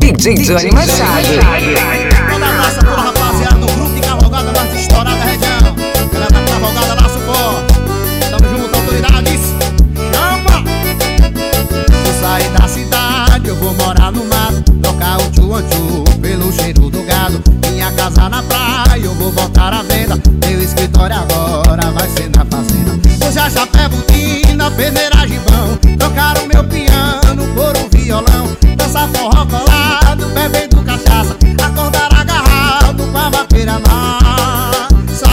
DJ Johnny Machado. Manda abraço a toda a rapaziada do grupo de cavalgada mais estourada da região. Galera da cavalgada lá, suporte. Tamo junto, autoridades. Chama! Se eu sair da cidade, eu vou morar no mato. Tocar o tchu-tchu pelo cheiro do gado. Minha casa na praia, eu vou botar à venda. Meu escritório agora vai ser na fazenda. Usar chapéu, botina, peneira, gibão. Trocar o meu piano por um violão. Dançar forró colado, bebendo cachaça. Acordar agarrado com a vaqueira massa.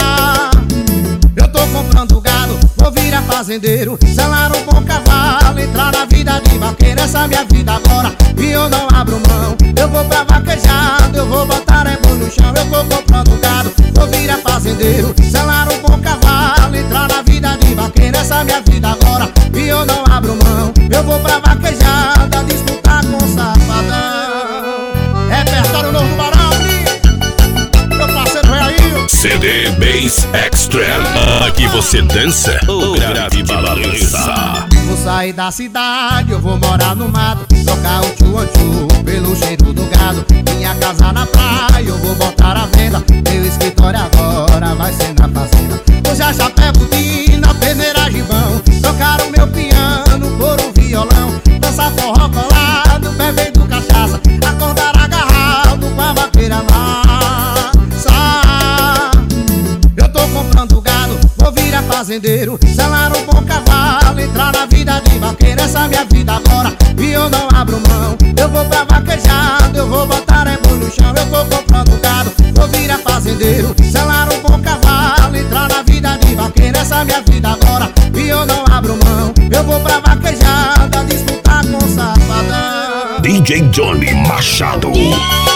Eu tô comprando gado, vou virar fazendeiro. Selar um bom cavalo, entrar na vida de vaqueiro. Essa é minha vida agora e eu não abro mão. Eu vou pra vaquejado, eu vou botar ébano no chão. Eu tô comprando gado, vou virar fazendeiro. Selar um bom cavalo, entrar na vida de vaqueiro. Essa é minha vida agora e eu não abro mão. Eu vou pra vaquejada, disputar com safadão. Repertório novo do Barão, meu parceiro é aí. CD Bass Extra. Aqui você dança ou grave balança. Vou sair da cidade, eu vou morar no mato. Tocar o tchu-tchu pelo cheiro do gado. Minha casa na praia, eu vou botar à venda. Meu escritório agora vai ser na fazenda. Usar chapéu, botina, peneira, gibão. Tocar o meu piano por um violão. Dançar forró colado, bebendo cachaça. Acordar agarrado com a vaqueira massa. Eu tô comprando gado, vou virar fazendeiro. Selar um bom cavalo, entrar na vida de vaqueiro. Essa é minha vida agora e eu não abro mão. Eu vou pra vaquejado, eu vou botar ébano no chão. Eu tô comprando gado, vou virar fazendeiro. Selar um bom cavalo, entrar na vida de vaqueiro. Essa é minha vida agora e eu não abro mão. Eu vou pra vaquejada, disputar com safadão. DJ Johnny Machado.